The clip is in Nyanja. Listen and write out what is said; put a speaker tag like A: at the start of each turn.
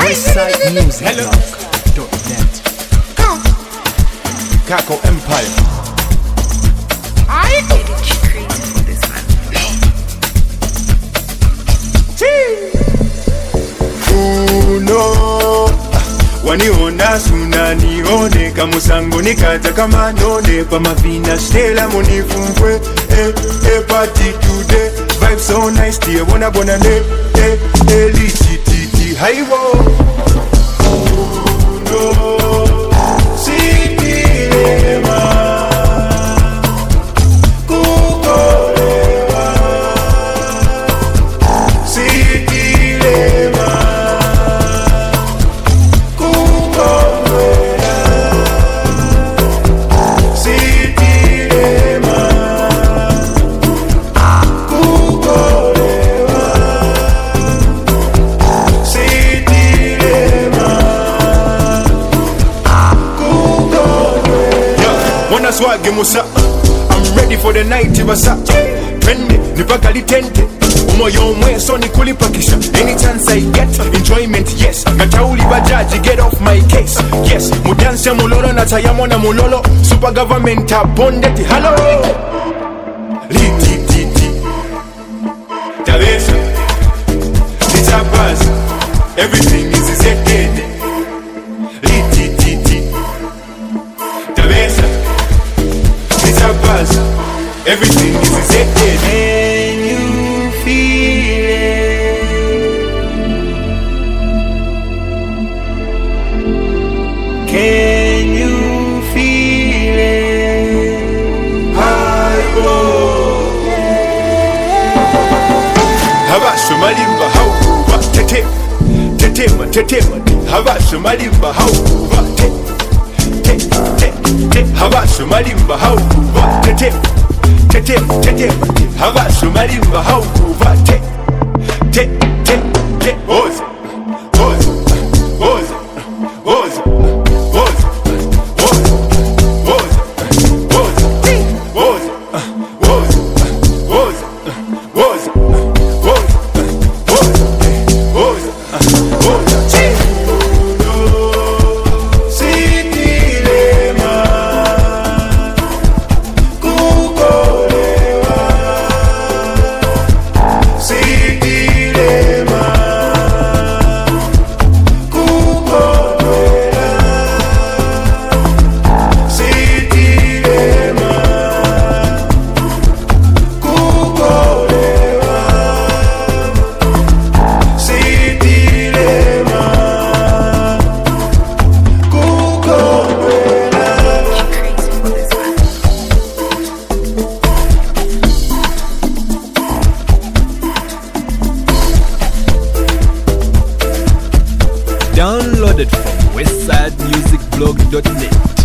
A: Westsidemusicblog.net. Kako Empire.
B: Uno waniona suna nione kamusango nikata kama none pa mavina stela munifumbwe party today vibe so nice dear wanna bona ne lititi haiwo uno sikilema kukolewa sikilema swag musa I'm ready for the night basa twende nipaka litente umoyo mweso ni kulipakisha any chance I get enjoyment yes natauli bajaji get off my case yes mudanse mulolo na tayamo na mulolo super government abondeti hello lititi tabesa nitabas everything is set lititi tabesa everything is accepted. Can you feel it? Can you feel it? I will. Habasha malimba how tetema Habasha malimba how Habasha malimba how tetema Habasha malimba how oza
C: Downloaded from westsidemusicblog.net.